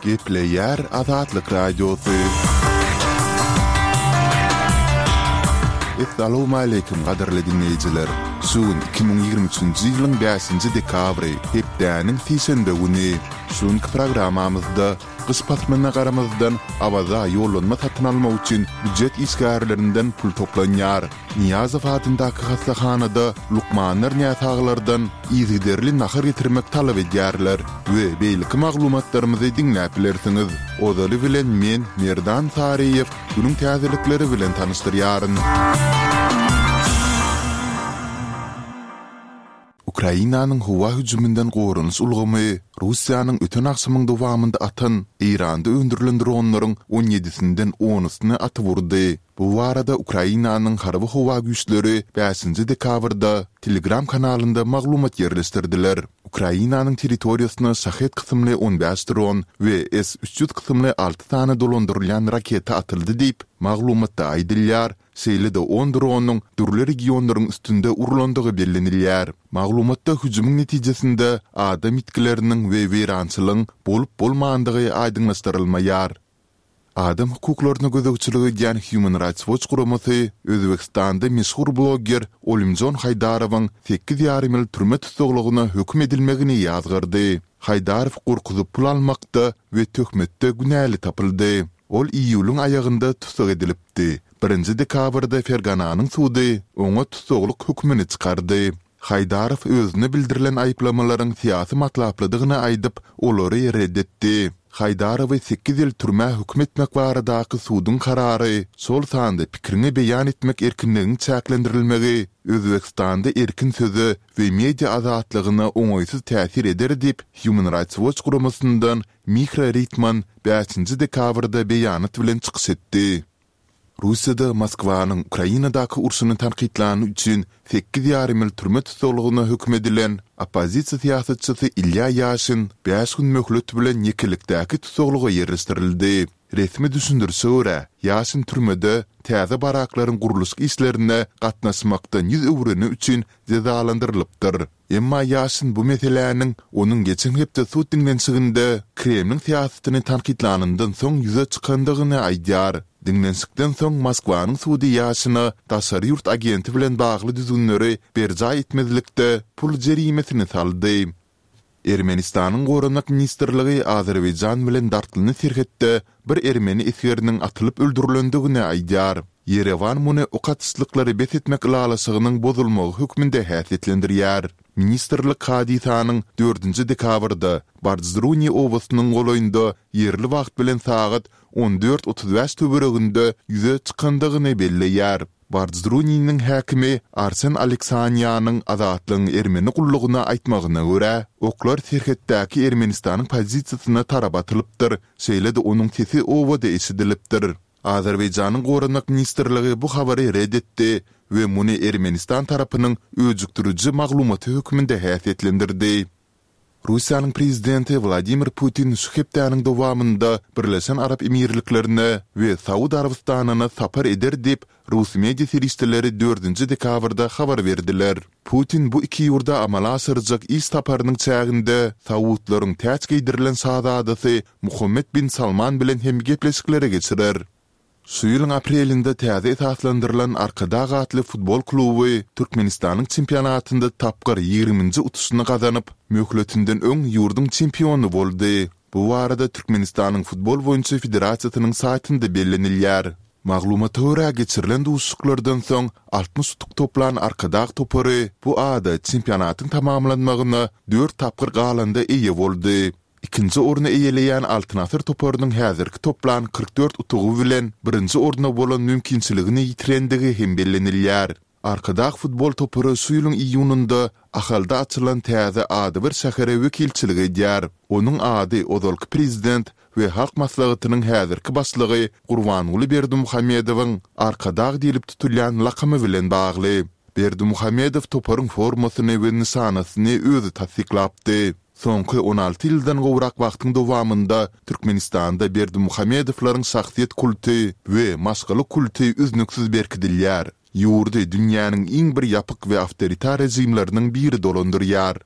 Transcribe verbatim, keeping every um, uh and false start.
Gepleyer Azatlık Radyosu. Assalamu alaykum qadarly dinleyijiler. Şuun iki bin ýygrimi üçinji ýylyň beşinji dekabry, hepdäniň sesende güni. Şuňky programamyzda gyş patmana garamazdan awaza ýollanma satyn almak üçin büdjet isgärlerinden pul toplanýar. Niýazow adyndaky hastahanada lukmanlar näsaglardan ýygyderli nahar getirmek talap edýärler we beýleki maglumatlarymyzy dinläp bilersiňiz. Odaly bilen men Merdan Tariýew günüň täzelikleri bilen tanışdyrýaryn. Ukrainanyň howa hüjümünden gorunuş ulgamy, Russiýanyň öten aksymyň dowamynda atan Iranda öndürilen dronlaryň on ýedisinden onysyny atyp urdy. Bu barada Ukrainanyň harby howa güýçleri beşinji dekabrda Telegram kanalynda maglumat ýerleşdirdiler. Ukrainanyň territoriýasyna şahet kysymly on beş dron we S üç yüz kysymly alty tane dolandyrylýan raketa atyldy diýip maglumatda aýdylýar. Seýlede on dronyň dürli regionlaryň üstünde urulandygy bellenilýär. Maglumatda hüjümüň netijesinde adam itkileriniň we werançylygyň bolup bolmagandygy aýdyňlaşdyrylmaýar. Adam hukuklaryna gözegçiligi diýen Human Rights Watch guramasy Özbekistanda meşhur blogger Olimjon Haydarowyň sekiz ýarym ýyl türme tutuglygyna hökm edilmegini ýazgyrdy. Haydarow gorkuzyp pul almakda we töhmetde günäli tapyldy. Ol iýulyň aýagynda tutsak edilipdi. birinji dekabrda Fergananyň sudy oňa tutukluk hökmüni çykardy. Haydarow özüne bildirilen aýplamalaryň syýasy matlaplydygyny aýdyp, olary reddetdi. Haydarowy sekiz ýyl türme hökm etmek baradaky sudyň karary sol sanda pikirini beýan etmek erkinliginiň çäklendirilmegi Özbekistanda erkin sözü we media azatlygyna oňaýsyz täsir eder diýip Human Rights Watch guramasyndan Mikra Ritman beşinji dekabrda beýanat bilen çykyş etdi. Russiýada Moskwanyň Ukrainadaky urşuny tanqidlany üçin sekiz ýarym ýyl türme tutuglygyna hökm edilen opozisiýa syýasatçysy Ilya Yashin beş gün möhlet bilen ýekilikdäki tutuglyga ýerleşdirildi. Resmi düşündirse göre, Yashin türmede täze baraklaryň guruluş işlerine gatnaşmakdan yüz öwreni üçin cezalandyrylypdyr. Emma Yashin bu meseleniň onuň geçen hepde suw dinlenşiginde Kremliň syýasatyny tanqidlanyndan soň ýüze çykandygyny aýdýar. Dinlenşikden soň Moskwanyň sudy Yashyna Taşary ýurt agenti bilen bagly düzgünleri berja etmezlikde pul jerimesini saldy. Ermenistanyň Gorunak ministrligi Azerbaýjan bilen dartylyny serhetde bir ermeni esgeriniň atylyp öldürilendigini aýdýar. Yerevan muny okatyşlyklary besetmek lalasygynyň bozulmagy hökmünde häsiýetlendirýär. Ministerlik hadisanyň dördünji dekabrda Barzdruni owasynyň golaýynda yerli wagt bilen sagat on dört otuz beş töwereginde ýüze çykandygyny belleýär. Barzdruniň häkimi Arsen Aleksanyanyň azatlygyň ermeni gullugyna aýtmagyna görä, oklar serhetdäki Ermenistanyň pozisiýasyna tarap atılıpdyr. Şeýle-de onuň sesi owada eşidilipdir. Azerbaýjanyň Gorunak ministrligi bu habary reddetdi we muny Ermenistan tarapynyň öjükdiriji maglumaty hökmünde häsiýetlendirdi. Russiýanyň prezidenti Vladimir Putin şu hepdäniň dowamynda Birleşen Arap Emirliklerine we Saud Arabistanyna sapar eder diýip Rus media serişdeleri dördünji dekabrda habar berdiler. Putin bu iki ýurda amala asyrjak iş saparynyň çäginde Saudlaryň täç giydirilen şahzadasy Muhammed bin Salman bilen hem gepleşiklere geçirer. Şu ýylyň aprelinde täze esaslandyrylan Arkada gatly futbol kluby Türkmenistanyň çempionatynda tapgyr ýygrimiňji utuşyny gazanyp, möhletinden öň ýurdun çempionu boldy. Bu barada Türkmenistanyň futbol boýunça federasiýasynyň saýtynda bellenilýär. Maglumata görä geçirilen duşuklardan soň altmış tutuk toplan Arkada topary bu ada çempionatyň tamamlanmagyna dört tapgyr galanda eýe boldy. İkinci orna eýeleýän Altynasır toparynyň häzirki toplan kırk dört utugy bilen birinji orna bolan mümkinçiligini ýitirendigi hem bellenilýär. Arkada futbol topary şu ýylyň iýunynda ahalda açylan täze ady bir şähere wekilçiligi edýär. Onuň ady ozalky prezident we halk maslahatynyň häzirki başlygy Gurbanuly Berdimuhammedowyň Arkada diýilip tutulýan lakamy bilen bagly. Berdimuhammedow toparyň formasyny we nişanasyny özü tasdiklapdy. Soňky on alty ýyldan gowrak wagtyň dowamynda Türkmenistanda Berdimuhammedowlaryň şahsiýet kulty we maşgaly kulty üznüksiz berkidilýär. Ýurdy dünýäniň iň bir ýapyk we awtoritar rejimleriniň biri dolandyrýar.